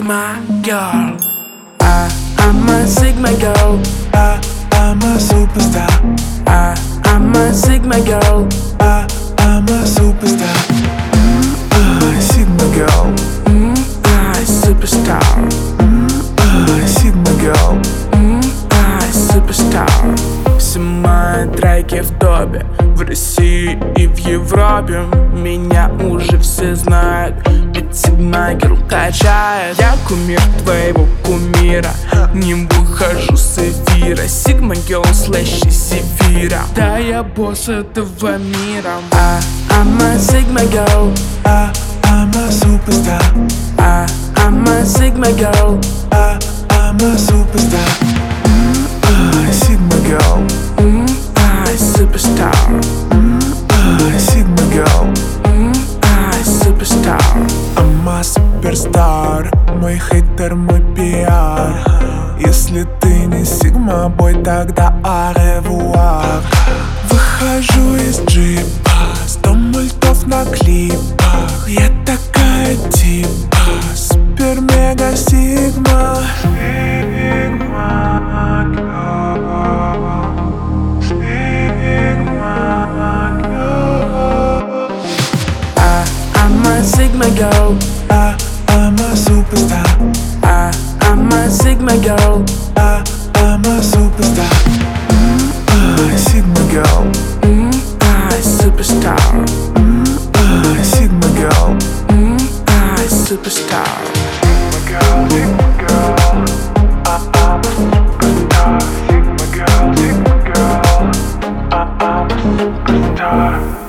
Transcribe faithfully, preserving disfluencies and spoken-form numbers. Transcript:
Sigma girl. I, I'm a Sigma girl. I, I'm a superstar. I, I'm a Sigma girl. I, I'm a superstar. Mm, I, Sigma girl. Mm, I, superstar. Mm, I, Sigma girl. Mm, I, superstar. Все мои треки в топе, в России и в Европе. Меня уже все знают, ведь Sigma girl качает. Я кумир твоего кумира, не выхожу с эфира. Sigma girl слэш Сефира. Да, я босс этого мира. I, I'm a Sigma girl. I, I'm a superstar. I, I'm a Sigma girl. I, I'm a superstar. Mm, I, Sigma girl. Mm, I, superstar. Mm, I, Sigma girl. Mm, I, superstar. I'm a superstar. Мой хейтер, мой пиар. Если ты не Sigma boy, тогда au revoir. Выхожу из джипа, сто мультов на клипах. Я такая типа супер-мега Sigma. I'm a Sigma girl. I, I'm a superstar. I, I'm a Sigma girl. I, I'm a superstar. Mm, I, Sigma girl. Mm, I, superstar. Mm, I, Sigma girl. Mm, I, superstar. Sigma girl, Sigma girl. I, I'm a superstar. Sigma girl, Sigma girl. I, I'm a superstar.